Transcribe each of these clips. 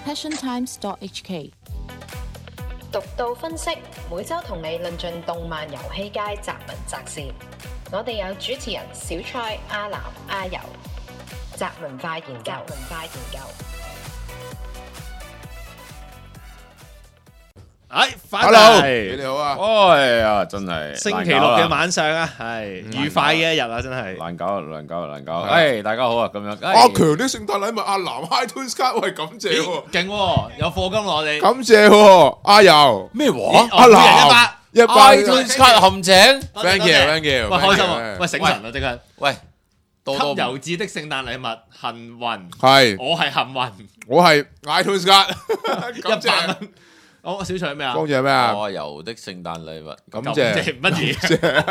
passiontimes.hk。 獨到分析，每週同你論盡動漫遊戲界雜文雜事。我哋有主持人小蔡、阿南、阿游，雜文化研究。 翻嚟，你好啊！ 哎呀，真係星期六嘅晚上啊，係愉快嘅一日啊，真係難搞。大家好啊，咁樣。 阿強啲聖誕禮物，阿南 iTunes 卡，喂，感謝喎， 勁喎，有課金我哋， 感謝喎，阿游咩話？ 阿南一百 iTunes 卡陷阱 ，thank you，thank you， 喂，開心啊！喂，醒神啊，即刻， 喂， 給油智的聖誕禮物，幸運， 係， 我係幸運， 我係 iTunes 卡， 100蚊。我小蔡咩啊？ 多謝咩啊？ 我油的聖誕禮物， 感謝乜嘢？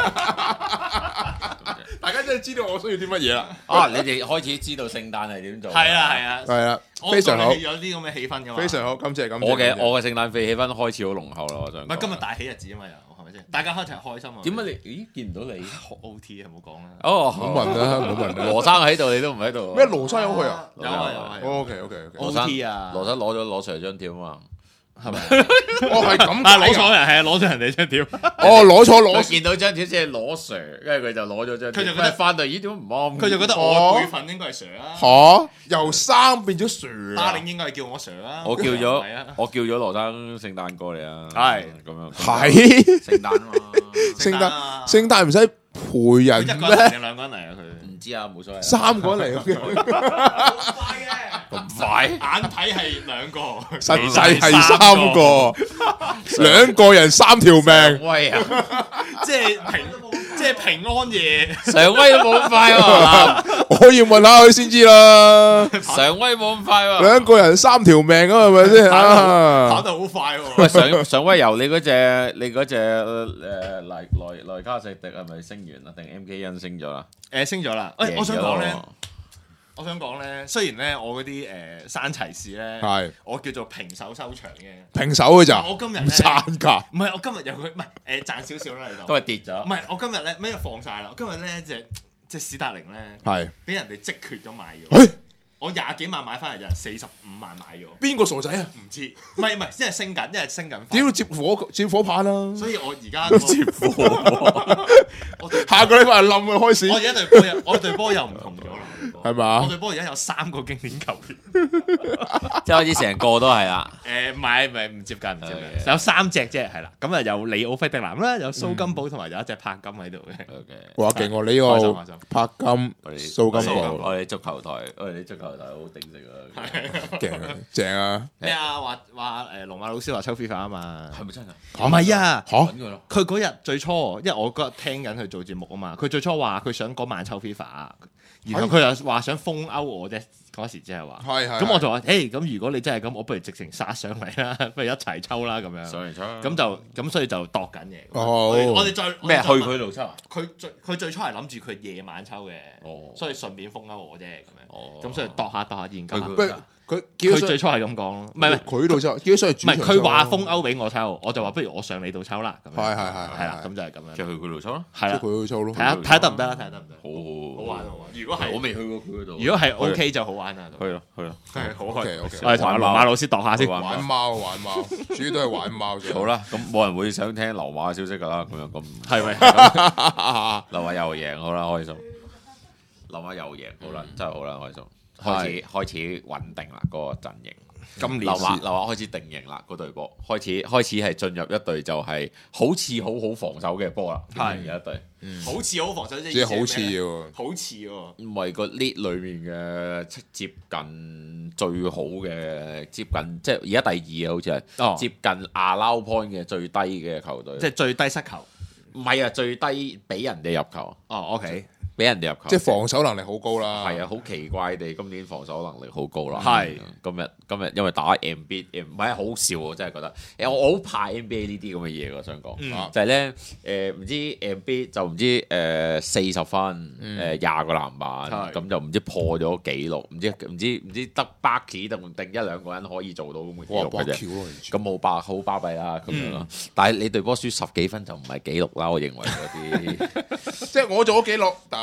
大家真係知道我需要啲乜嘢啦。 啊，你哋開始知道聖誕係點做？ 係啊， 係啦，非常好， 有啲咁嘅氣氛噶嘛。 非常好，感謝。 我嘅聖誕氣氛開始好濃厚啦，我想。 唔係今日大喜日子啊嘛，又係咪先？大家開齊開心啊！ 點解你？咦，見唔到你？ 學 OT 啊，唔好講啦。 哦， 冇問啦，冇問啦。 羅生喺度，你都唔喺度。 咩羅生有去啊？ 有啊。 OK。 羅生 OT 啊， 羅生攞 Sir 張條啊嘛。 係咪？ 我係咁啊！攞錯人係啊，攞咗人哋張條。 哦，攞錯見到張條即係攞 Sir，跟住佢就攞咗張條。 佢就覺得翻到咦點解唔啱？ 佢就覺得我輩份應該係 Sir 啊。 嚇，由生變咗 Sir 巴領應該係叫我 Sir 啦。 我叫咗羅生聖誕過嚟啊。 係咁樣。 係聖誕嘛。 聖誕唔使陪人一個人咩？ 定兩個人嚟啊？佢唔知啊，冇所謂。 三個人嚟嘅， 好快嘅。 咁快？ 眼睇係兩個， 實際係三個，兩個人三條命。 威啊！ 即係平安夜。 常威都冇咁快喎。 我要問下佢先知啦。 常威冇咁快喎。 兩個人三條命啊，係咪先啊？ 跑得好快喎。 喂，常威由你嗰隻萊卡錫迪係咪升完啊？定 MK 恩升咗啦？ 升咗啦。我想講咧，雖然咧我嗰啲山齊士咧， 係我叫做平手收場嘅， 平手嘅咋？ 我今日唔賺㗎。 唔係我今日有佢，唔係賺少少啦嚟到， 都係跌咗。 唔係我今日咧咩放晒啦，我今日咧隻史達靈咧係俾人哋即決咗買咗。 誒， 我廿幾萬買翻嚟就45萬買咗。 邊個傻仔啊？ 唔知，唔係，因為升緊，因為升緊。 屌接火棒啦！ 所以我而家接火， 下個禮拜係冧嘅開始。 我而家對波又唔同咗啦， 係嘛？ 我對波而家有3個經典球員， 即係開始成個都係啦。 唔係唔接近，有3隻啫，係啦。咁啊有里奧費迪南啦，有蘇金寶同埋有一隻柏金喺度嘅。 哇，勁喎！呢個柏金、蘇金寶， 我哋足球台好鼎盛啊！ 勁啊，正啊！ 咩啊？話龍馬老師話抽 FIFA 啊嘛？ 係咪真係？ 唔係啊！ 嚇佢嗰日最初，因為我嗰日聽緊佢做節目啊嘛，佢最初話佢想嗰晚抽 FIFA，然後佢又話想封歐我啫。嗰時即係話，咁我就話，咁如果你真係咁，我不如直情殺上嚟啦，不如一齊抽啦咁樣。 上嚟抽。 咁所以就度緊嘢。我哋再咩？去佢度抽啊？ 佢最初係諗住佢夜晚抽嘅，所以順便封歐我啫咁樣。咁所以度下研究下。佢最初係咁講咯，唔係佢度抽，叫上去主場抽。 唔係佢話封歐俾我抽，我就話不如我上你度抽啦。係啦，咁就係咁樣。 即係去佢度抽咯， 係啦， 佢度抽咯。 睇下得唔得啦？睇下得唔得？ 好玩。如果係我未去過佢嗰度， 如果係 OK 就好玩啊。 去咯， 好開。 OK。 我哋同阿龍馬老師度下先。 玩貓，主要都係玩貓啫。 好啦，咁冇人會想聽流馬嘅消息㗎啦，咁樣咁。 係咪？ 流馬又贏，好啦，開心。流馬又贏，好啦，真係好啦，開心。開始穩定啦，嗰個陣營。 今年流馬開始定型啦，嗰隊波開始係進入一隊就係好似好防守嘅波啦。係有一隊， 好似好防守即係好似喎， 好似喎。 唔係個 lead 裏面嘅接近最好嘅，接近即係而家第2好似係接近allow point 嘅最低嘅球隊， 即係最低失球。 唔係啊，最低俾人哋入球。 OK。 俾人哋入球， 即係防守能力好高啦。 係啊，好奇怪地，今年防守能力好高啦。 係今日因為打 NBA，唔係好笑，我真係覺得。我好怕 NBA 呢啲咁嘅嘢，我想講，就係咧唔知 NBA 就唔知40分20個籃板，咁就唔知破咗紀錄，唔知得 Bucky 定1-2個人可以做到咁嘅紀錄嘅啫。咁好巴閉啦咁樣咯。但係你隊波輸10幾分就唔係紀錄啦，我認為嗰啲。 即係我做咗紀錄，但係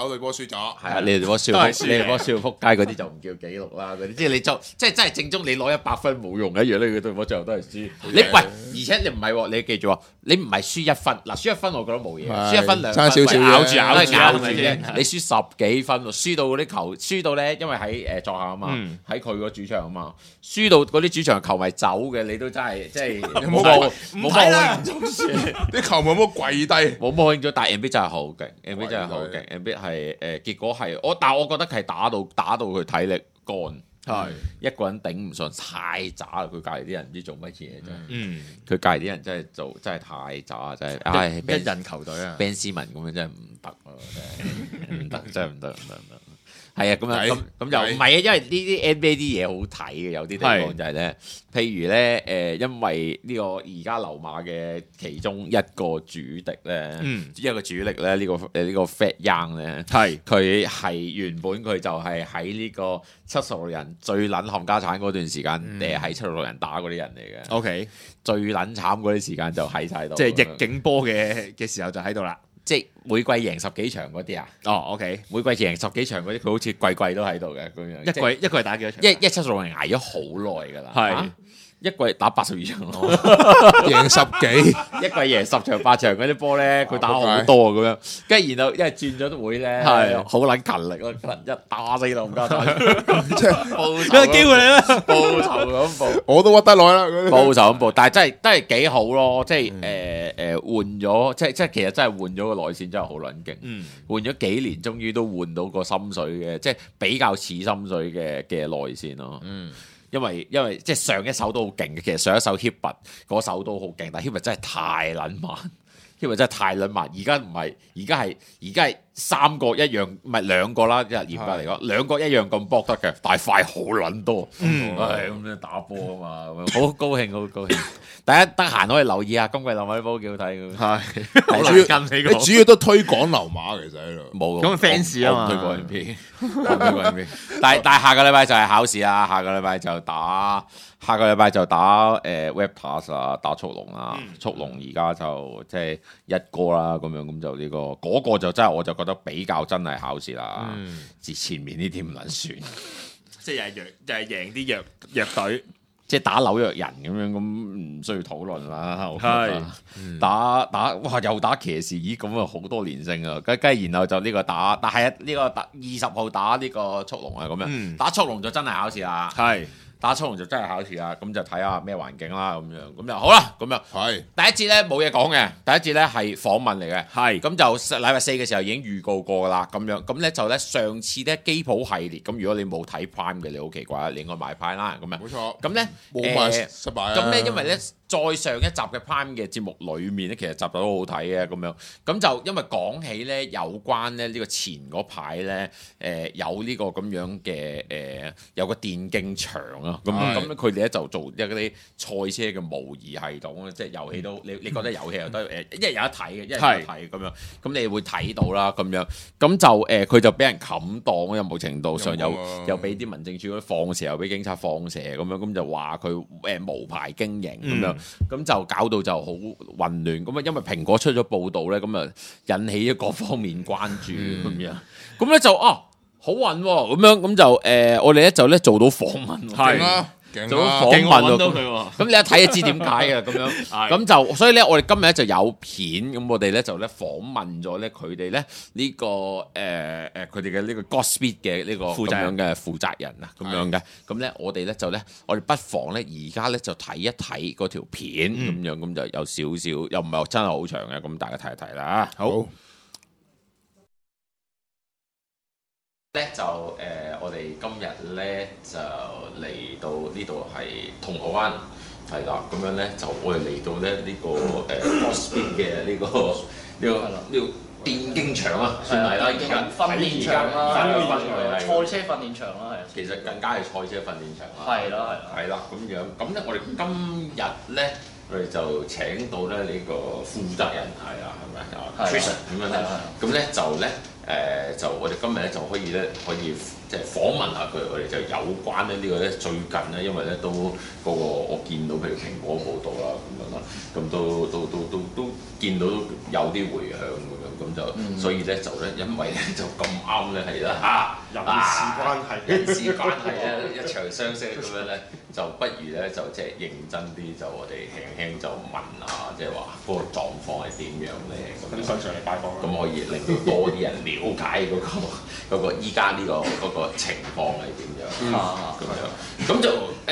友隊波輸咗。 係啊，你哋波輸，你哋波輸撲街嗰啲就唔叫紀錄啦。嗰啲即係你即係真係正宗，你攞100分冇用一樣咧。佢隊波最後都係輸。你喂，而且你唔係喎，你記住喎，你唔係輸1分嗱，輸1分我覺得冇嘢，輸1分2分差少少咬住啫。你輸10幾分喎，輸到嗰啲球，輸到咧，因為喺作客啊嘛，喺佢個主場啊嘛，輸到嗰啲主場球迷走嘅，你都真係即係冇慶祝啲球迷冇跪低， 冇慶祝，但係 NBA 真係好勁 ，NBA 真係好勁 ，NBA 係結果係但係我覺得係打到佢體力乾，係一個人頂唔順，太渣啦！佢隔離啲人唔知做乜嘢真係，佢隔離啲人真係太渣，真係， 一人球隊啊 ，Ben Simmons 咁樣真係唔得啊，真係唔得。係啊，咁就唔係啊，因為呢啲 NBA 啲嘢好睇嘅，有啲地方就係咧，譬如咧因為呢個而家溜馬嘅其中一個主力咧，一個主力咧，呢個 Fat Young 咧，佢係原本佢就係喺呢個76人最撚冚家產嗰段時間，喺76人打嗰啲人嚟嘅。OK， 最撚慘嗰啲時間就喺晒度， 即係逆境波嘅時候就喺度啦。 即係每季贏10幾場嗰啲啊！ 哦，OK， 每季贏10幾場嗰啲，佢好似季都喺度嘅咁樣。 一季打幾多場 ？176人捱咗好耐㗎啦。係。一季打82場咯， 贏10幾， 一季贏10場8場嗰啲波咧，佢打好多咁樣，跟住然後因為轉咗會咧，係好撚勤力咯，一打死都唔加打， 即係報仇機會你啦，報仇咁報， 我都屈得耐啦， 報仇咁報，但係真係幾好咯，即係換咗，即係其實真係換咗個內線真係好撚勁，換咗幾年終於都換到個心水嘅，即係比較似心水嘅內線咯。因為即係上一手都好勁嘅，其實上一手 Hibbert 嗰手都好勁，但係 Hibbert 真係太撚慢，Hibbert 真係太撚慢。而家唔係，而家係3個一樣，唔係2個啦。即係嚴格嚟講，2個一樣咁搏得嘅，但係快好撚多。咁樣打波啊嘛，好高興，好高興。大家得閒可以留意下今季溜馬啲波幾好睇。係， 你主要都推廣溜馬其實喺度。 冇咁 fans 啊嘛， 推廣 NBA，但係下個禮拜就係考試啦，下個禮拜就打 Web Pass 啊，打速龍啊，速龍而家就即係1個啦，咁樣咁就呢個嗰個就真係我就覺得比較真係考試啦，前面呢啲唔能算， 即係又係贏啲弱隊。 即係打紐約人咁樣，咁唔需要討論啦。係打哇，又打騎士，咦咁啊好多連勝啊！跟然後就呢個打，但係呢個打20號打呢個速龍啊，咁樣打速龍就真係考試啦。係。打速龍就真係考試啦，咁就睇下咩環境啦，咁就好啦，咁樣。係第一節咧冇嘢講嘅，第一節咧係訪問嚟嘅，係咁就禮拜4嘅時候已經預告過啦，咁樣咁咧就咧上次咧基普系列，咁如果你冇睇 Prime 嘅，你好奇怪啦，你應該買 Prime 啦，咁樣。冇錯。咁咧冇買失敗啊。咁咧因為咧再上一集嘅 Prime 嘅節目裡面咧，其實集都好睇嘅，咁樣。咁就因為講起咧有關咧呢個前嗰排咧有呢個咁樣嘅有個電競場啊。咁佢哋咧就做一啲賽車嘅模擬系統，即係遊戲都你覺得遊戲又得一日有得睇嘅，一日有得睇咁樣，咁你會睇到啦咁樣，咁就佢就俾人冚檔，有冇程度上又俾啲民政處嗰啲放蛇，又俾警察放蛇咁樣，咁就話佢無牌經營咁樣，咁就搞到就好混亂，咁啊因為蘋果出咗報導咧，咁啊引起咗各方面關注咁樣，咁咧就好運喎，咁樣咁就我哋咧就咧做到訪問，係啊，做到訪問到佢喎。咁你一睇就知點解嘅咁樣，咁就所以咧，我哋今日咧就有片，咁我哋咧就咧訪問咗咧佢哋咧呢個佢哋嘅呢個 Godspeed 嘅呢個咁樣嘅負責人啊，咁樣嘅，咁咧我哋咧就咧我哋不妨咧而家咧就睇一睇嗰條片咁樣，咁就有少少又唔係真係好長嘅，咁大家睇一睇啦。好。咧就我哋今日咧就嚟到呢度係銅鑼灣，係啦，咁樣咧就我哋嚟到咧呢個Godspeed 嘅呢個電競場啊，算係啦， 訓練場啦，賽車訓練場啦，係啊， 其實更加係賽車訓練場啦， 係啦， 係啦，咁樣，咁咧我哋今日咧我哋就請到咧呢個負責人係啊，係咪啊 Tristan 咁樣咧，咁咧就咧。就我哋今日咧就可以即係訪問下佢哋就有關咧呢個咧最近咧，因為咧都嗰個我見到譬如蘋果報道啦咁樣啦，咁都見到有啲迴響咁就所以咧就咧因為咧就咁啱咧係啦人事關係啊一場相識咁樣咧，就不如咧就即係認真啲，就我哋輕輕就問下，即係話嗰個狀況係點樣咧咁樣。 上嚟拜訪咁可以令到多啲人了解嗰個依家呢個情況係點樣咁樣，咁就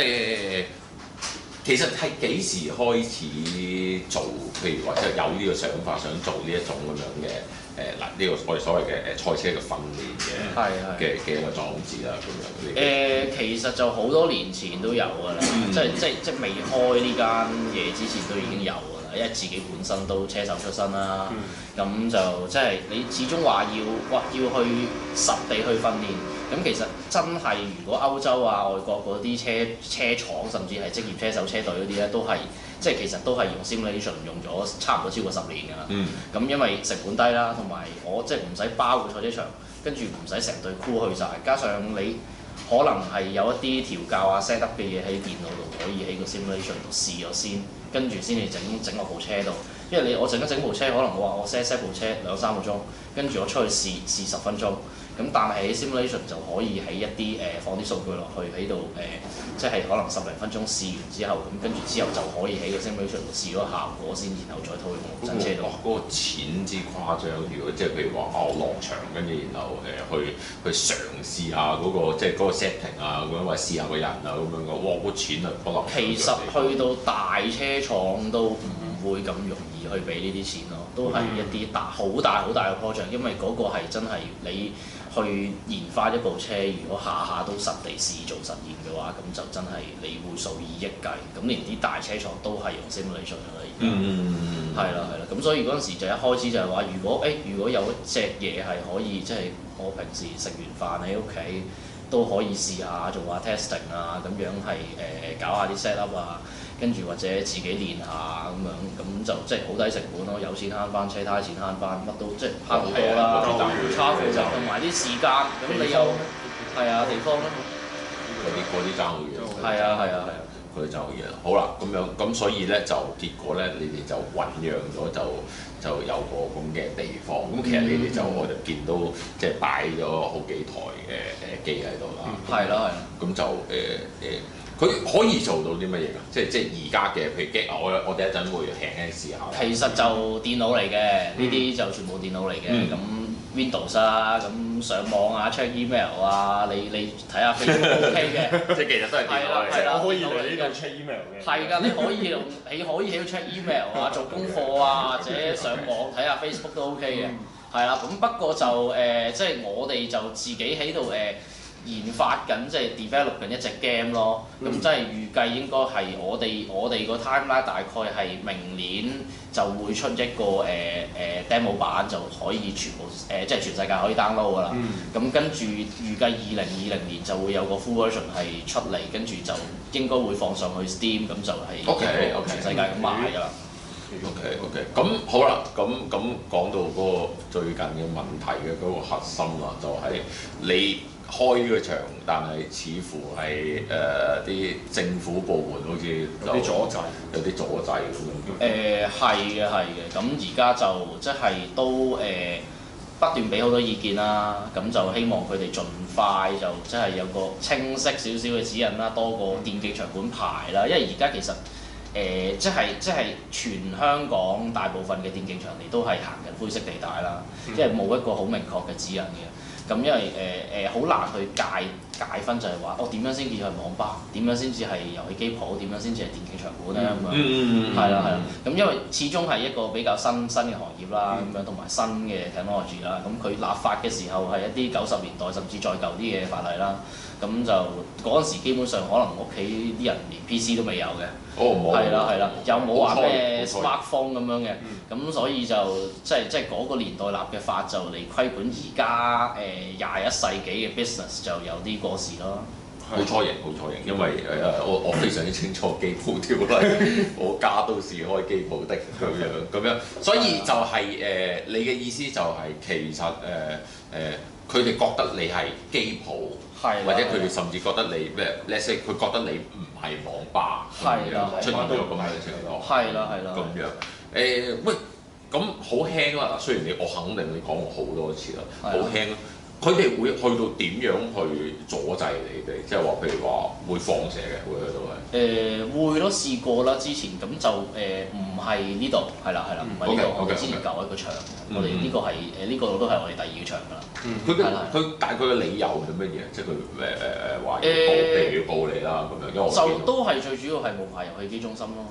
其實係幾時開始做？譬如話即係有呢個想法，想做呢一種咁樣嘅呢個我哋所謂嘅賽車嘅訓練嘅一個裝置啦咁樣。 其實就好多年前都有㗎啦，即係未開呢間嘢之前都已經有㗎啦，因為自己本身都車手出身啦，咁就即係你始終話要去實地去訓練。咁其實真係，如果歐洲啊、外國嗰啲車廠，甚至係職業車手車隊嗰啲咧，都係即係其實都係用 simulation 用咗差唔多超過10年㗎啦。咁因為成本低啦，同埋我即係唔使包個賽車場，跟住唔使成隊 crew 去晒，加上你可能係有一啲調教啊 set up 嘅嘢喺電腦度，可以喺個 simulation 度試咗先，跟住先至整落部車度。因為我整部車，可能我話我 set 部車2-3個鐘，跟住我出去試10分鐘。咁但係喺 simulation 就可以喺一啲放啲數據落去喺度即係可能10零分鐘試完之後，咁跟住之後就可以喺個 simulation 度試咗效果先，然後再套用真車度。 嗰個錢之誇張，如果即係譬如話我落場，跟住然後去嘗試下嗰個即係嗰個 setting 啊咁樣，或者試下個人啊咁樣嘅，哇！嗰錢啊不能。其實去到大車廠都唔會咁容易去俾呢啲錢咯，都係一啲好大嘅 project，因為嗰個係真係你去研發一部車，如果下下都實地試做實驗嘅話，咁就真係你會數以億計。咁連啲大車廠都係用 simulation 㗎啦，而家係啦，咁所以嗰陣時就一開始就係話，如果有一隻嘢係可以，即係我平時食完飯喺屋企都可以試下做下 testing 啊，咁樣係搞下啲 set up 啊。跟住或者自己練下咁樣，咁就即係好低成本咯，有錢慳翻，車胎錢慳翻，乜都即係慳好多啦。差費就同埋啲時間，咁你又係啊地方咧， 嗰啲爭好遠。 係啊， 嗰啲爭好遠。好啦，咁樣咁所以咧就結果咧，你哋就醖釀咗就有個咁嘅地方。咁其實你哋就我就見到即係擺咗好幾台嘅機喺度啦。 係啦。 咁就佢可以做到啲乜嘢㗎？即係而家嘅，譬如機，我哋一陣會輕輕試下。 其實就電腦嚟嘅，呢啲就全部電腦嚟嘅。咁 Windows 啊，咁上網啊 check email 啊，你睇下 Facebook OK 嘅。 即係其實都係電腦嚟嘅。 係啦， 可以嚟呢度 check email 嘅。 係㗎，你可以喺度 check email 啊，做功課啊，或者上網睇下 Facebook 都 OK 嘅。係啦，咁不過就即係我哋就自己喺度研發緊，即係 develop 緊一隻 game 咯。咁即係預計應該係我哋個 timeline 大概係明年就會出一個demo 版，就可以全部即係全世界可以 download 㗎啦。咁跟住預計2020年就會有個 full version 係出嚟，跟住就應該會放上去 Steam，咁就係全世界咁賣㗎啦。 OK，咁好啦，咁講到嗰個最近嘅問題嘅嗰個核心啦，就係你開呢個場，但係似乎係啲政府部門好似有啲阻滯咁樣。 係嘅，咁而家就即係都不斷俾好多意見啦，咁就希望佢哋盡快就即係有個清晰少少嘅指引啦，多個電競場館牌啦，因為而家其實即係全香港大部分嘅電競場地都係行緊灰色地帶啦，即係冇一個好明確嘅指引嘅。咁因為好難去界分，就係話點樣先至係網吧，點樣先至係遊戲機鋪，點樣先至係電競場館咧咁樣。係啦。咁因為始終係一個比較新嘅行業啦，咁樣同埋新嘅 technology 啦。咁佢立法嘅時候係一啲90年代甚至再舊啲嘅法例啦。咁就嗰陣時基本上可能屋企啲人連 PC 都未有嘅。係啦，又冇話咩 smartphone 咁樣嘅。咁所以就即係嗰個年代立嘅法就嚟規管而家21世紀嘅 business 就有啲過時咯。 好初型，好初型，因為我非常之清楚機鋪條例，我家都是開機鋪的咁樣，所以就係你嘅意思就係其實佢哋覺得你係機鋪，或者佢哋甚至覺得你咩 let's say 佢覺得你唔係網吧咁樣出現咗咁樣嘅情況， 係啦咁樣喂，咁好輕啦，雖然我肯定你講過好多次啦，好輕啦。佢哋會去到點樣去阻滯你哋？即係話，譬如話會放蛇嘅，會去到係。 會咯，試過啦，之前咁就唔係呢度，係啦，唔係呢度，我哋之前舊一個場，我哋呢個係呢個都係我哋第二個場㗎啦。 佢大概嘅理由係乜嘢？即係佢話要告，譬如要告你啦咁樣，因為就都係最主要係無牌遊戲機中心咯。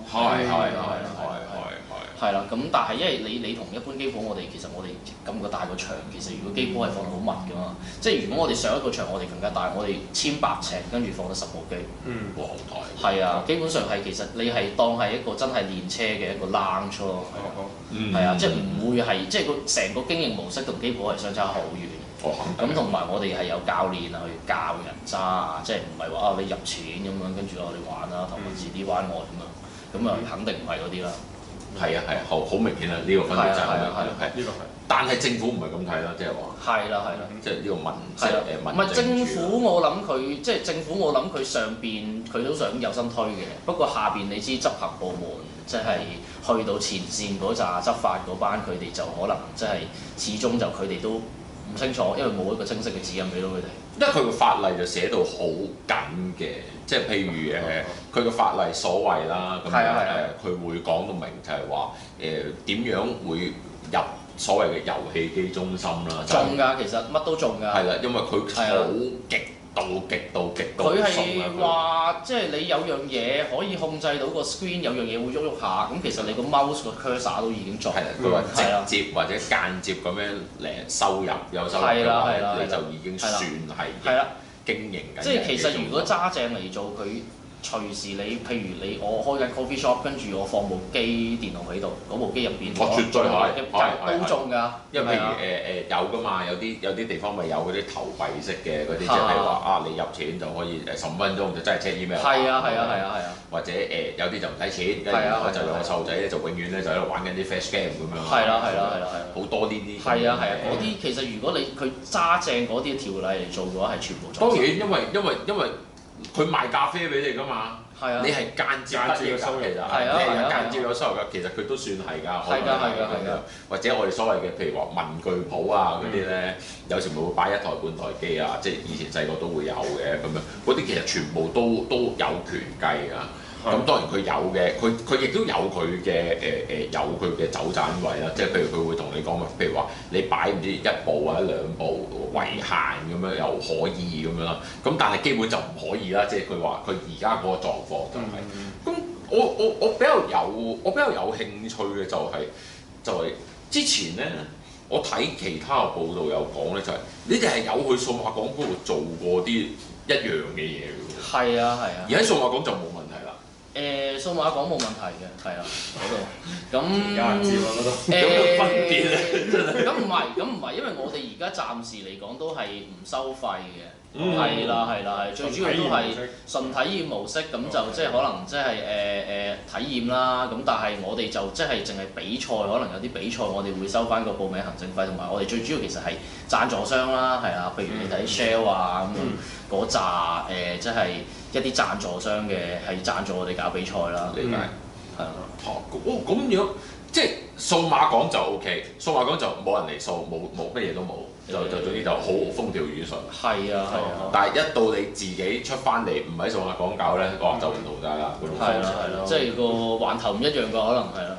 係啦，咁但係因為你同一般機鋪，我哋咁個大個場，其實如果機鋪係放得好密㗎嘛，即係如果我哋上一個場我哋更加大，我哋1,800尺，跟住放得10部機。 哇，好大！ 係啊，基本上係其實你係當係一個真係練車嘅一個 lounge 咯。係啊，即係唔會係即係個成個經營模式同機鋪係相差好遠。咁同埋我哋係有教練啊去教人揸啊，即係唔係話你入錢咁樣跟住我哋玩啦，同埋自啲灣外咁啊肯定唔係嗰啲啦。 係啊，好明顯啊，呢個分別就係咁樣，呢個係。但係政府唔係咁睇啦，即係話。係啦，即係呢個民。唔係政府，我諗佢即係政府，我諗佢上邊佢都想有心推嘅，不過下邊你知執行部門即係去到前線嗰紮執法嗰班，佢哋就可能即係始終就佢哋都唔清楚，因為冇一個清晰嘅指引俾到佢哋。因為佢個法例就寫到好緊嘅，即係譬如佢個法例所謂啦，咁佢會講到明就係話點樣會入所謂嘅遊戲機中心啦。中㗎，其實乜都中㗎。係啦，因為佢好極度。佢係話即係你有樣嘢可以控制到個 screen，有樣嘢會喐下，咁其實你個 mouse 個 cursor 都已經做。係啦，佢話直接或者間接咁樣嚟收入有收入嘅話，你就已經算係經營緊。即係其實如果揸正嚟做佢。隨時你，譬如我開緊 coffee shop， 跟住我放部電腦喺度，嗰部機入邊，我絕對係都中㗎。因為譬如有㗎嘛，有啲地方咪有嗰啲投幣式嘅嗰啲，即係話你入錢就可以15分鐘就真係 check email。係啊。或者有啲就唔使錢，跟住我就有個細路仔咧，就永遠咧就喺度玩緊啲 flash game 咁樣。係啦。好多呢啲。係啊，嗰啲其實如果佢揸正嗰啲條例嚟做嘅話，係全部做。當然，因為。佢賣咖啡俾你㗎嘛，你係間接嘅收入㗎，你係間接有收入㗎，其實佢都算係㗎，係㗎，或者我哋所謂嘅譬如話文具鋪啊嗰啲咧，有時咪會擺1台半台機啊，即係以前細個都會有嘅咁樣，嗰啲其實全部都有權計㗎。咁當然佢有嘅，佢亦都有佢嘅有佢嘅走盞位啦，即係譬如佢會同你講嘛，譬如話你擺唔知1部或者2部為限咁樣又可以咁樣啦，咁但係基本就唔可以啦，即係佢話佢而家嗰個狀況就係、是，咁我比較有興趣嘅就係之前咧，我睇其他嘅報道有講咧，就係你哋係有去數碼港嗰度做過啲一樣嘅嘢嘅喎。係啊。而喺數碼港就冇問題啦。數碼港冇問題嘅，係啦嗰度。咁有人知喎嗰度。有冇分別咧？咁唔係，因為我哋而家暫時嚟講都係唔收費嘅。係啦，最主要都係純體驗模式，咁就即係可能即係體驗啦。咁但係我哋就即係淨係比賽，可能有啲比賽我哋會收翻個報名行政費，同埋我哋最主要其實係贊助商啦，係啊，譬如你睇 Shell 啊咁嗰扎即係一啲贊助商嘅係贊助我哋搞比賽啦。理解係啊。咁樣即係數碼港就 OK， 數碼港就冇人嚟掃，冇乜嘢都冇。就總之就好風調雨順。係啊。但係一到你自己出翻嚟，唔喺數碼港搞咧，哇就唔同晒啦。係啦，即係個環頭唔一樣㗎，可能係啦。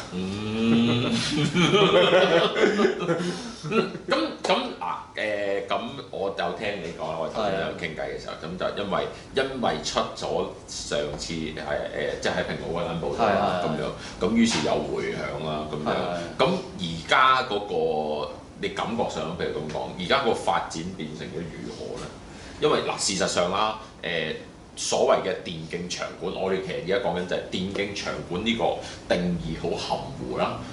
咁咁我就聽你講啦，我頭先有傾偈嘅時候，咁就因為出咗上次即係喺蘋果嗰間報道啦，咁樣，咁於是有迴響啦，咁樣，咁而家嗰個你感覺上，譬如咁講，而家個發展變成咗如何咧？因為嗱，事實上啦，所謂嘅電競場館，我哋其實而家講緊就係電競場館呢個定義好含糊啦。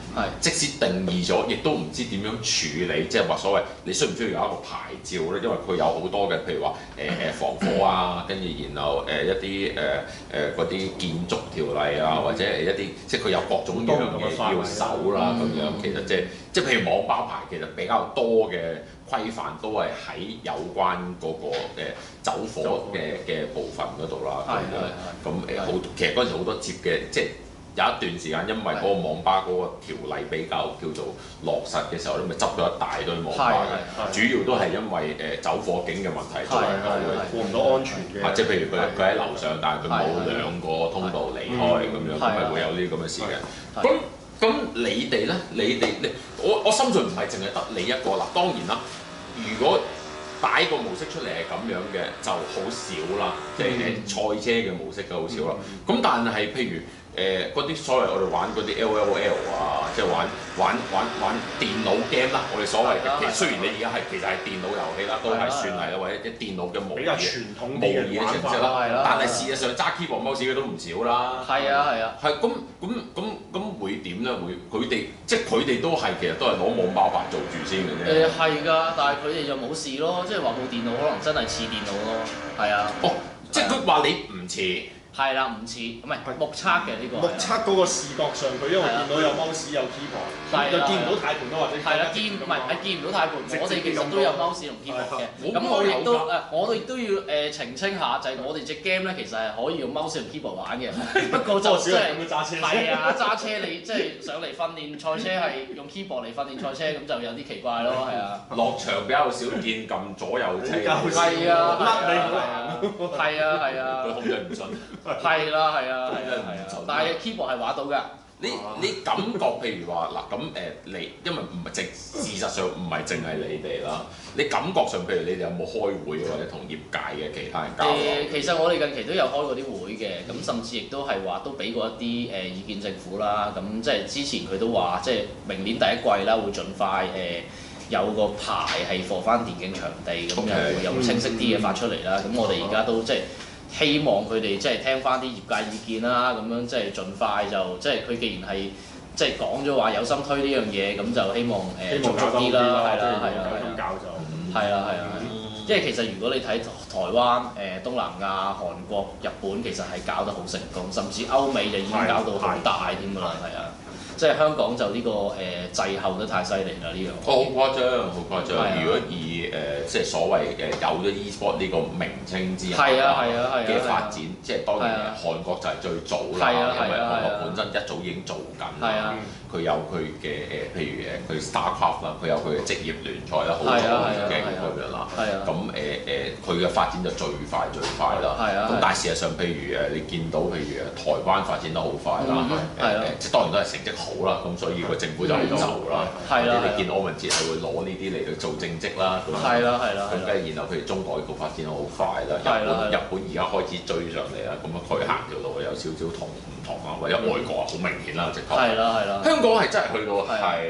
即使定義咗，亦都唔知點樣處理，即係話所謂你需唔需要有一個牌照咧？因為佢有好多嘅，譬如話防火啊，跟住然後一啲嗰啲建築條例啊，或者係一啲即係佢有各種樣嘢要守啦咁樣。其實即係譬如網吧牌，其實比較多嘅規範都係喺有關嗰個走火嘅部分嗰度啦。咁好，其實嗰陣時好多接嘅即係。有一段時間，因為嗰個網吧嗰個條例比較叫做落實嘅時候咧，咪執咗一大堆網吧嘅，主要都係因為走火警嘅問題，過唔到安全嘅。 即係譬如佢喺樓上，但係佢冇兩個通道離開咁樣，咁咪會有呢啲咁嘅事嘅。咁你哋咧？你我深信唔係淨係得你一個啦。當然啦，如果擺個模式出嚟係咁樣嘅，就好少啦。即係賽車嘅模式就好少啦。咁但係譬如嗰啲所謂我哋玩嗰啲 LOL 啊，即係玩電腦 game 啦，我哋所謂嘅，其實雖然你而家其實係電腦遊戲啦，都係算係啦，或者一電腦嘅模擬嘅程式啦，但係事實上揸 keyboard mouse 嘅都唔少啦。係咁會點咧？佢哋即係佢哋都係其實都係攞網吧牌做住先嘅啫。 係㗎，但係佢哋就冇事咯，即係話部電腦可能真係似電腦咯。係啊。哦， 即係佢話你唔似。 係啦，唔似，唔係目測嘅呢個。 目測嗰個視覺上，佢因為見到有 mouse 有 keyboard，又見唔到軚盤咯，或者係啦，見唔到軚盤。我哋其實都有 mouse 同 keyboard 嘅。咁我亦都要澄清下，就係我哋隻 game 咧，其實係可以用 mouse 同 keyboard 玩嘅。不過就即係揸車。 係啊，揸車你即係上嚟訓練賽車係用 keyboard 嚟訓練賽車，咁就有啲奇怪咯，係啊。 落場比較少見撳左右掣。 係啊，係啊。 佢控制唔順。 係啦，但係 keyboard 係玩到㗎。 你感覺譬如話嗱咁你因為唔係事實上唔係淨係你哋啦，你感覺上譬如你哋有冇開會或者同業界嘅其他人交流？ 其實我哋近期都有開過啲會嘅，咁甚至亦都係話都俾過一啲意見政府啦。咁即係之前佢都話，即係明年第一季啦，會盡快有個牌係放翻電競場地，咁就會有清晰啲嘅發出嚟啦。咁我哋而家都即係。希望佢哋即係聽翻啲業界意見啦，咁樣即係盡快就即係佢既然係即係講咗話有心推呢樣嘢，咁就希望做足啲啦，係啦，因為其實如果你睇台灣、東南亞、韓國、日本，其實係搞得好成功，甚至歐美就已經搞到好大添㗎啦，係啊。即係香港就呢個滯後得太犀利啦呢樣。 好誇張，好誇張。如果以即係所謂有咗 e-sport 呢個名稱之後嘅發展，即係當然韓國就係最早啦，因為韓國本身一早已經做緊啦。佢有佢嘅譬如佢 StarCraft 啦，佢有佢嘅職業聯賽啦，好多嘅咁樣啦。咁佢嘅發展就最快啦。咁但係事實上，譬如你見到譬如台灣發展得好快啦，即係當然都係成績好啦，咁所以個政府就好就啦。你見柯文哲係會攞呢啲嚟去做政績啦。咁跟住然後譬如中改局發展得好快啦，日本而家開始追上嚟啦，咁佢行條路有少少唔同啊，或者外國啊好明顯啦，直頭。香港係真係去到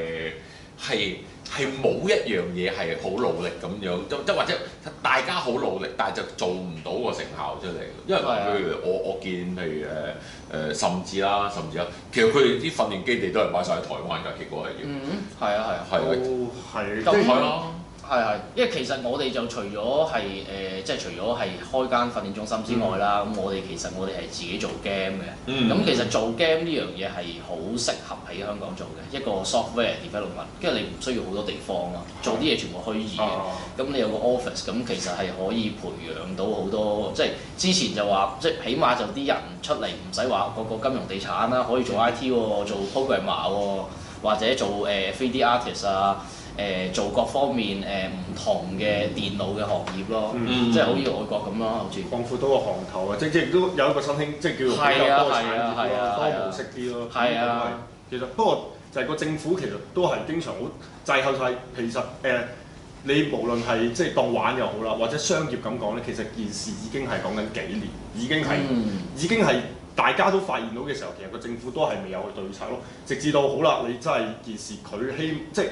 係冇一樣嘢係好努力咁樣，即或者大家好努力，但係就做唔到個成效出嚟。因為譬如我見譬如甚至啦，其實佢哋啲訓練基地都係擺晒喺台灣㗎，結果係要。 係，因為其實我哋就除咗係即係除咗係開間訓練中心之外啦，咁我哋係自己做 game 嘅。咁其實做 game 呢樣嘢係好適合喺香港做嘅一個 software development，因為你唔需要好多地方咯，做啲嘢全部虛擬嘅。咁你有個 office，咁其實係可以培養到好多，即係之前就話即係起碼就啲人出嚟唔使話個金融地產啦，可以做 IT 喎，做 programmer 喎，或者做3D artist 啊。做各方面唔同嘅電腦嘅行業咯，即係好似外國咁咯，好似擴闊到個行頭啊！即係都有一個新興，即係叫做比較多產業咯，多模式啲咯。其實不過就係個政府其實都係經常好滯後曬。其實你無論係即係當玩又好啦，或者商業咁講咧，其實件事已經係講緊幾年，已經係大家都發現到嘅時候，其實個政府都係未有去對策咯。直至到好啦，你真係件事佢即係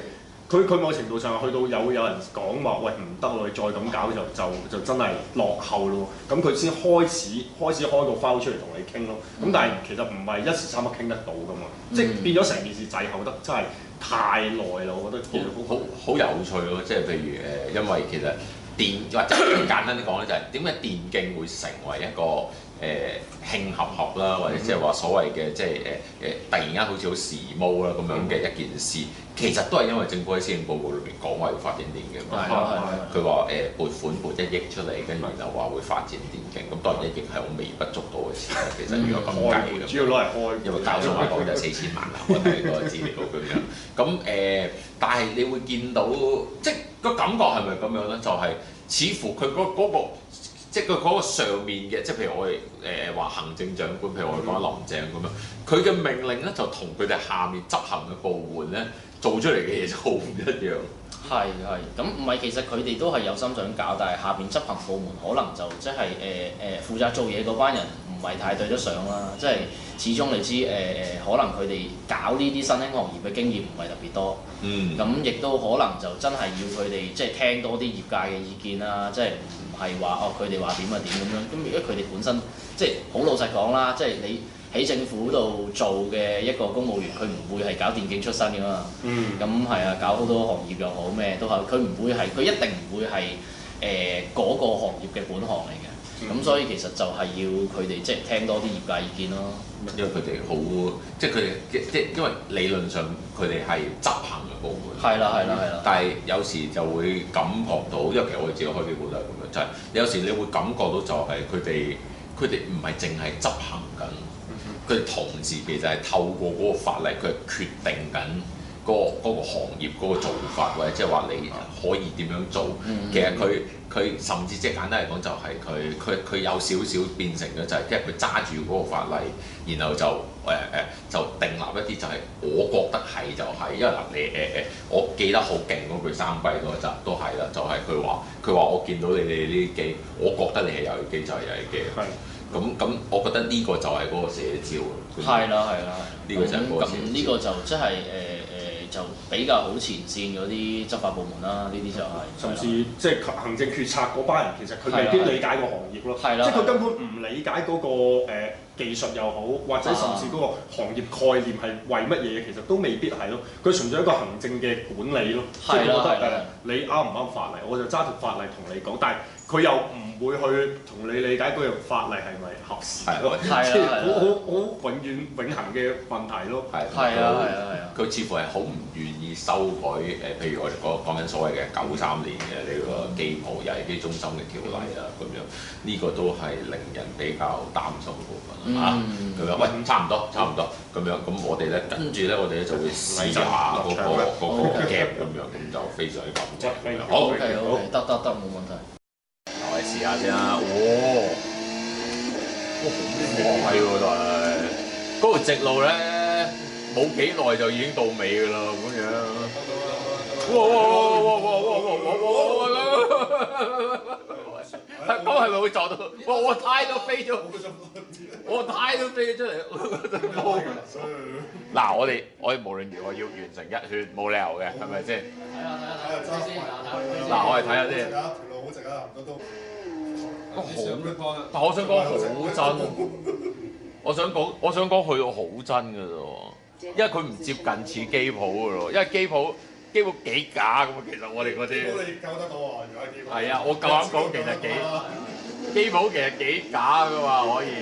佢某程度上去到有人講話，喂唔得咯，你再咁搞就真係落後咯。咁佢先開始開個 file 出嚟同你傾咯。咁但係其實唔係一時三刻傾得到噶嘛，即係變咗成件事滯後得真係太耐啦。我覺得其實好有趣咯。即係譬如因為其實或者簡單啲講咧，就係點解電競會成為一個慶合啦，或者即係話所謂嘅即係突然間好似好時髦啦咁樣嘅一件事，其實都係因為政府喺施政報告裏邊講話要發展電競嘛。佢話撥款撥1億出嚟，跟住然後話會發展電競。咁當然1億係好微不足道嘅錢啦。其實如果咁計咁， 主要攞嚟開， 因為教數話講就4000萬啦，我睇嗰個資料咁樣。咁但係你會見到即係個感覺係咪咁樣咧？就係似乎佢嗰個。即係佢嗰個上面嘅，即係譬如我哋話行政長官，譬如我哋講林鄭咁樣，佢嘅命令咧就同佢哋下面執行嘅部門咧做出嚟嘅嘢就好唔一樣。 係，咁唔係其實佢哋都係有心想搞，但係下邊執行部門可能就即係負責做嘢嗰班人唔係太對得上啦。即係始終你知可能佢哋搞呢啲新興行業嘅經驗唔係特別多。咁亦都可能就真係要佢哋即係聽多啲業界嘅意見啦，即係。係話佢哋話點就點咁樣。咁如果佢哋本身即係好老實講啦，即係你喺政府度做嘅一個公務員，佢唔會係搞電競出身㗎嘛。咁係啊，搞好多行業又好咩都係，佢唔會係，佢一定唔會係嗰個行業嘅本行嚟嘅。咁所以其實就係要佢哋即係聽多啲業界意見咯。 因為佢哋好，即係佢哋即係因為理論上佢哋係執行嘅部門。係啦。但係有時就會感覺到，因為其實我哋自己開機部都係咁樣，就係有時你會感覺到就係佢哋唔係淨係執行緊，佢哋同時其實係透過嗰個法例，佢係決定緊嗰個行業嗰個做法，或者即係話你可以點樣做。其實佢甚至即係簡單嚟講，就係佢有少少變成咗就係，因為佢揸住嗰個法例，然後就訂立一啲就係我覺得係就係，因為嗱你我記得好勁嗰句3幣嗰集都係啦，就係佢話我見到你哋呢啲機，我覺得你係遊戲機就係遊戲機。咁，我覺得呢個就係嗰個寫照。 係啦。 呢個就係嗰個寫照。 咁呢個就即係就比較好前線嗰啲執法部門啦，呢啲就係。甚至即係行政決策嗰班人，其實佢未必理解個行業咯。即係佢根本唔理解嗰個技術又好，或者甚至嗰個行業概念係為乜嘢，其實都未必係咯。佢純粹一個行政嘅管理咯。即係我覺得你啱唔啱法例，我就揸條法例同你講，但係佢又唔會去同你理解嗰樣法例係咪合時咯。即係好永恆嘅問題咯。 係啊。 佢似乎係好唔願意修改譬如我哋講緊所謂嘅93年嘅呢個機鋪遊戲機中心嘅條例啊，咁樣呢個都係令人比較擔心嘅部分嚇。咁樣喂，差唔多咁樣，咁我哋咧跟住咧，我哋咧就會試下嗰個 game 咁樣，咁就非常之感謝。好， 得冇問題。 我哋試下先啦。哇，係喎，但係嗰條直路咧冇幾耐就已經到尾㗎啦，咁樣。咁係咪會撞到？我胎都飛咗，出嚟。嗱，我哋無論如何要完成1圈，冇理由嘅，係咪先？睇下先。嗱，我哋睇下先。條路好直啊，唔多都。但我想講好真。我想講去到好真㗎啫，因為佢唔接近似機鋪㗎咯，因為機鋪幾假㗎嘛，其實我哋嗰啲。機鋪你救得到啊？如果機鋪。係啊，我夠膽講其實機鋪其實幾假㗎嘛，可以。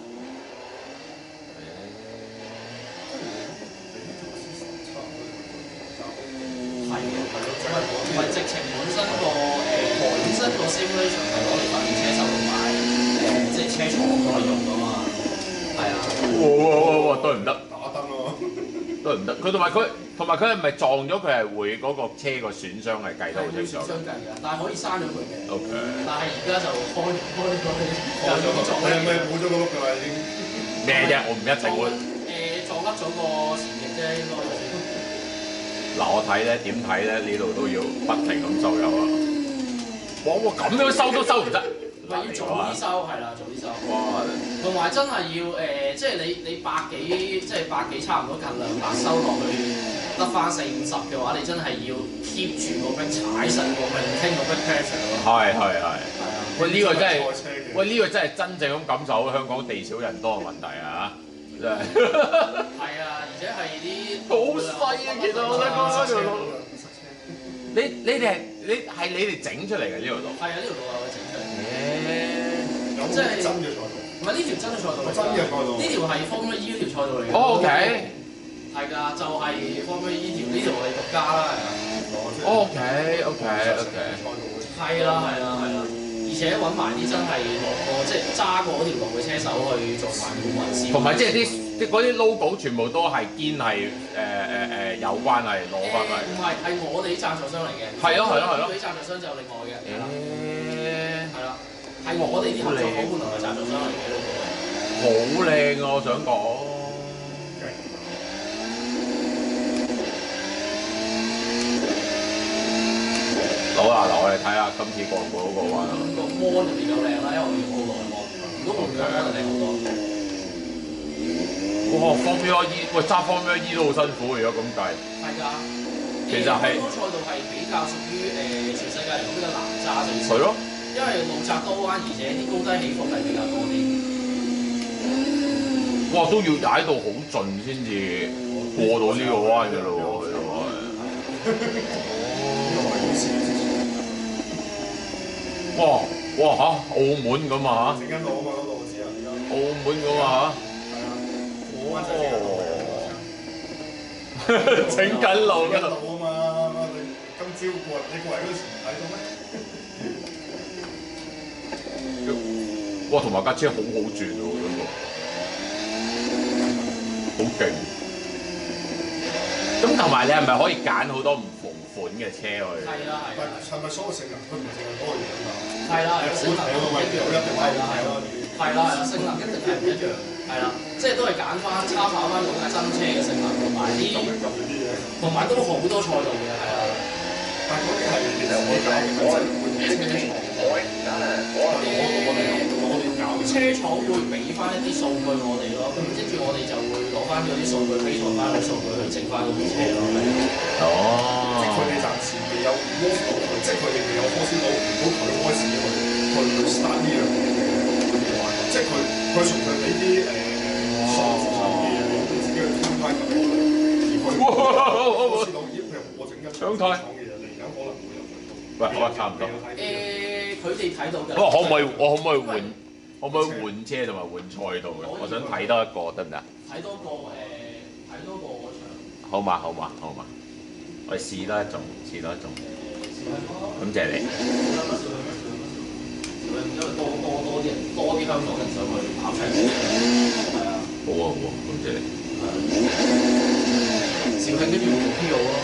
係唔係直情本身個 simulation 係攞嚟訓練車手同埋即係車廠攞嚟用㗎嘛？係啊。 哇！對唔得。 打燈咯。 對唔得。佢同埋佢係咪撞咗佢係會嗰個車個損傷係計得好清楚？ 損傷計㗎，但係可以刪咗佢嘅。 OK。 但係而家就開咗佢係咪冇咗個碌㗎啦已經？ 咩啫？我唔一定會。 撞甩咗個前翼啫，應該。 嗱，我睇咧點睇咧？呢度都要不停咁收油啊！哇！咁樣收都收唔得。 咪要早啲收，係啦，早啲收。哇！同埋真係要即係你百幾差唔多近200收落去得翻40-50嘅話，你真係要 keep 住個 brake 踩實個 maintain 個 brake pressure 咯。係啊！喂，呢個真係真正咁感受香港地少人多嘅問題啊！真係。係啊，而且係啲好細啊，其實我想講呢條路。你哋整出嚟嘅呢條路？係啊，呢條路係我整出嚟嘅。即係真嘅賽道。唔係呢條真嘅賽道嚟㗎。真嘅賽道。呢條係 Formula E 嗰條賽道嚟嘅。OK。係㗎，就係 Formula E 呢條我哋獨家啦，係啊。OK。係啦。而且揾埋啲真係落過，即係揸過嗰條路嘅車手去做埋顧問師。同埋即係啲嗰啲 logo 全部都係堅係有關係攞翻嚟。唔係，係我哋啲贊助商嚟嘅。係咯。我哋啲贊助商就另外嘅。係啦。係我哋啲合作伙伴同埋贊助商嚟嘅 logo。好靚啊！我想講。好啦，我哋睇下今次過唔過嗰個彎啦。個 mon 就比較靚啦，因為我用好耐 mon。如果唔用 mon 就靚好多。哇 Formula E， 喂揸 Formula E 都好辛苦，如果咁計。係㗎。其實係。好多賽道係比較屬於全世界嚟講比較難揸少少。係咯。因為路窄多彎，而且啲高低起伏係比較多啲。哇！都要踩到好盡先至過到呢個彎㗎咯喎，呢度係。哇嚇！澳門咁啊嚇！整緊路啊嘛，嗰度我知啊，而家。澳門咁啊嚇！係啊。整緊路㗎。路啊嘛，你今朝你過嚟嗰時唔睇到咩？哇！同埋架車好轉喎，嗰度。好勁！咁同埋你係咪可以揀好多唔同款嘅車去？係啦。係咪所有性能佢唔係淨係嗰個樣㗎？係啦，性能唔一樣。係啦，性能一定係唔一樣。係啦，即係都係揀翻參考翻嗰架真車嘅性能同埋啲，同埋都好多賽道嘅係啦。但係嗰啲係其實我哋車廠會俾翻一啲數據我哋咯，咁跟住我哋就會攞翻嗰啲數據，比賽翻嗰啲數據去整翻嗰部車咯。哦，即係佢哋暫時未有摸到，即係佢哋未有科先到，如果佢開始去 start 呢樣嘢嘅話，即係佢純粹俾啲數字上嘅嘢，你自己去推翻咁樣，而佢科先到，譬如我整緊廠嘅嘢，嚟緊可能會有進步。喂，我話差唔多。佢哋睇到嘅。我可唔可以換車同埋換賽道嘅？我想睇多一個得唔得？睇多個場。好嘛，我哋試多一種。咁謝你。因為多啲香港人上去跑場。係啊。好啊，咁謝你。肇慶跟住會做 P.O. 咯。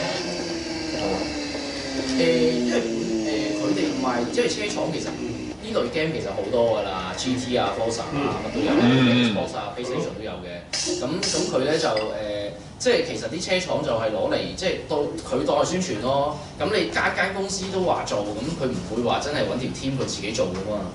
因為佢哋唔係即係車廠其實。呢類 game 其實好多㗎啦 ，GT 啊、Forza 啊乜都有嘅 ，Xbox 啊、PlayStation 都有嘅。咁佢咧就即係其實啲車廠就係攞嚟即係佢當係宣傳咯。咁你間公司都話做，咁佢唔會話真係揾條 team 佢自己做㗎嘛。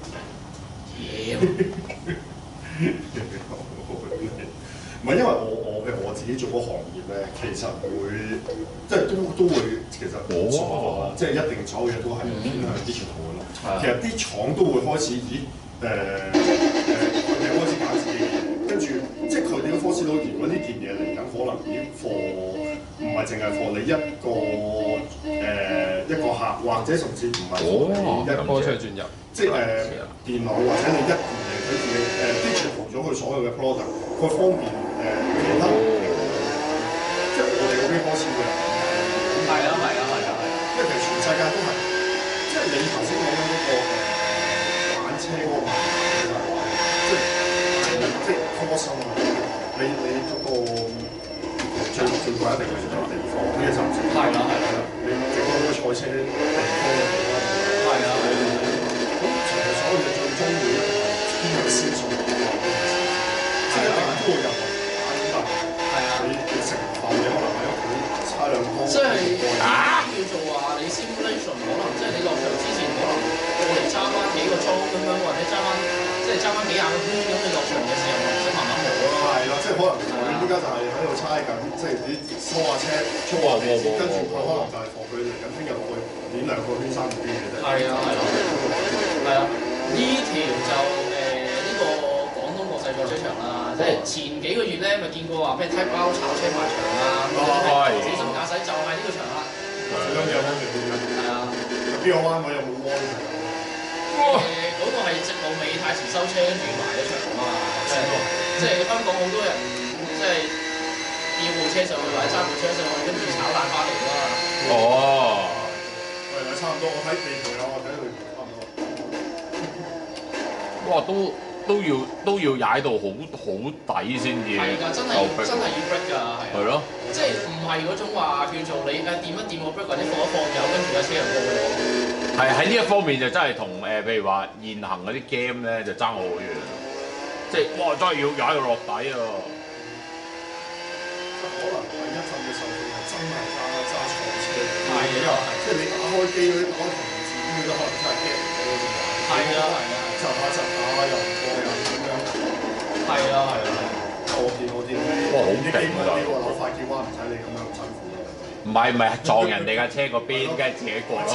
唔係因為我譬如我自己做嗰行業咧，其實會即係都會其實即係一定所有嘢都係偏向digital嘅咯。其實啲廠都會開始佢哋開始搞自己嘅嘢，跟住即係佢哋都開始到，如果呢件嘢嚟緊，可能已經唔係淨係貨你一個客，或者甚至唔係貨你一波車轉入，即係電腦或者你一件嘢佢自己digital 咗佢所有嘅 product， 佢方便其他即係我哋嗰邊開始會有。係啊，因為其實全世界都係。即係你頭先講緊嗰個玩車嗰個問題就係話，即係 cost 啊嘛，你嗰個最貴一定係在地方呢一陣時。係啦，你整嗰個賽車地方嘅地方。係啊。咁其實所有嘢最終會一定係邊個銷售嘅地方，即係一定都會有玩法。係啊。你成分你可能喺屋企差兩方。即係叫做話你 simulation 可能即係你落場之前可能過嚟揸翻幾個鐘咁樣，或者揸翻幾廿個圈咁，你落場嘅時候就唔使慢慢磨咯。係啦，即係可能依家就係喺度猜緊，即係啲拖下車、操下地鐵，跟住佢可能就係放佢嚟緊聽日落去練2個圈、3個圈嘅啫。 係啊，呢條就呢個廣東國際賽車場啦，即係前幾個月咧咪見過話咩 Type R 炒車賣場啊，小心駕駛就係呢個場啦。 有冇安全標準？係啊。邊個彎位有冇安全？ 嗰個係直路尾太遲收車，跟住埋咗場啊嘛，即係香港好多人即係吊部車上去或者揸部車上去，跟住炒爛花地啦。 哦， 喂，差唔多，我睇地圖有，我睇佢差唔多。 哇，都要踩到好底先至。 係㗎，真係要 break 㗎，係咯，即係唔係嗰種話叫做你掂一掂個 break 或者放一放油，跟住架車就過咗。 係喺呢一方面就真係同譬如話現行嗰啲 game 咧就爭好遠，即係哇真係要踩到落底啊！ 可能第一陣嘅受眾係真係揸錯車， 係啊， 即係你打開機嗰啲打開同事啲都可能真係 get 唔到嗰種玩。 係啊， 窒下又唔過又咁樣。 係啊， 我見哇好勁啊！ 呢個扭快叫彎唔使你咁樣咁辛苦。 唔係撞人哋架車嗰邊，梗係自己過咯。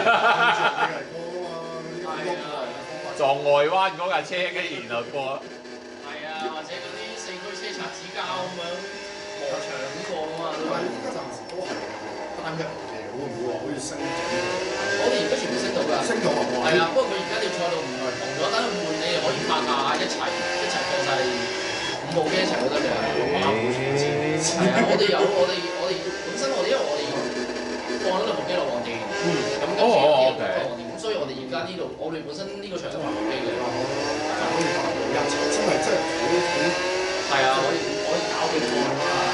撞外彎嗰架車，跟住然後過。 係啊，或者嗰啲4驅車擦紙膠咁樣磨牆咁過啊嘛。 但係依家暫時都係單一嘅，會唔會話好似升緊？ 我哋而家全部升到㗎。升到啊！係啊，不過佢而家條賽道唔同咗，等佢換你哋可以拍下一齊過晒5部機一齊都得嘅。係啊，我哋本身因為我哋放咗2部機落旺電，咁跟住落旺電，咁所以我哋而家呢度我哋本身呢個場都8部機嘅，就可以拍到一齊，真係好係啊，可以搞幾個啊！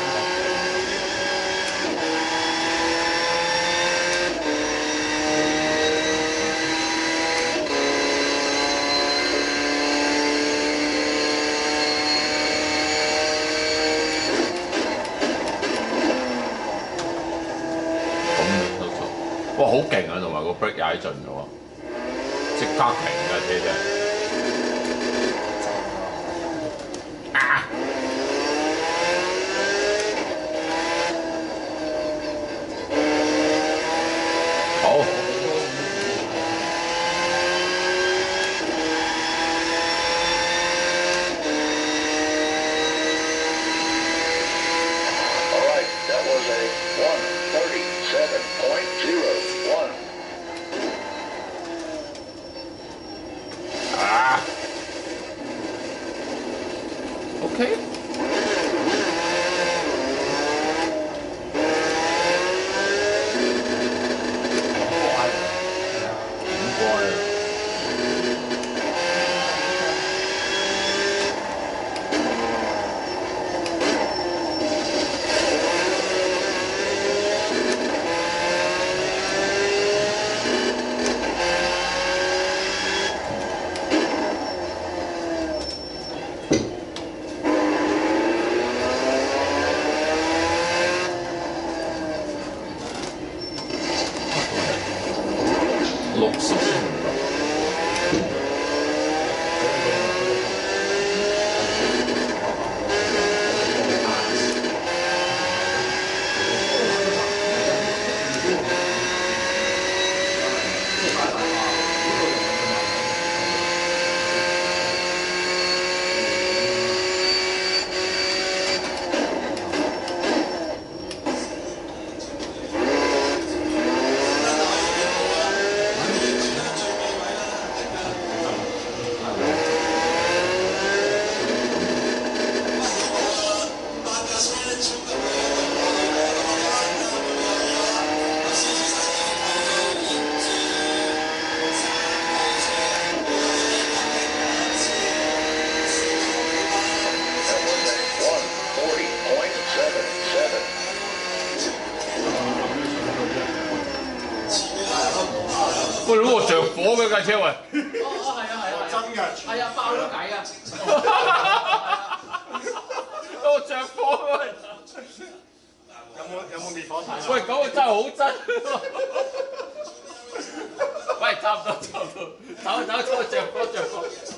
哇，好勁啊！同埋個 brake 踩盡咗喎，即刻停架車真係。好。OK。喂，嗰個着火嘅架車喂！ 係啊， 真嘅， 係啊，爆咗計啊！ 嗰個着火喂！ 有冇滅火筒？ 喂，嗰個真係好真！喂，差唔多，走着火。